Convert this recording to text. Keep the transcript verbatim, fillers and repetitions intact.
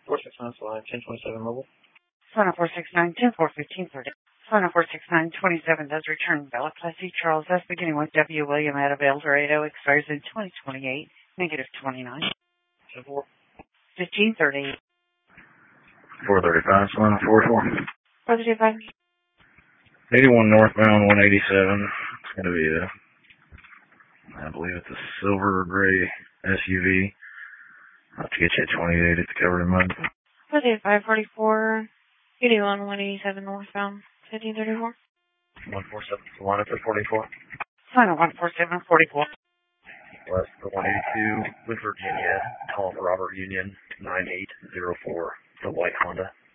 four six nine, line ten twenty-seven mobile. Solana four six nine, ten four fifteen thirty. Solana four six nine, twenty-seven does return valid Class C Charles S beginning with W. William out of El Dorado, expires in twenty twenty-eight, negative twenty-nine. ten four. fifteen thirty. four thirty-five, Solana four four. four thirty-five. eighty-one northbound, one eighty-seven. It's going to be a, I believe it's a silver or gray S U V. I'll have to get you at twenty-eight. It's covered in mud. four thirty-five, forty-four, eighty-one, one eighty-seven northbound, fifteen thirty-four. one four seven, Solana for forty-four. Solana one four seven, forty-four. West for one eighty-two, with Virginia, call for Robert Union, nine eight zero four, the white Honda.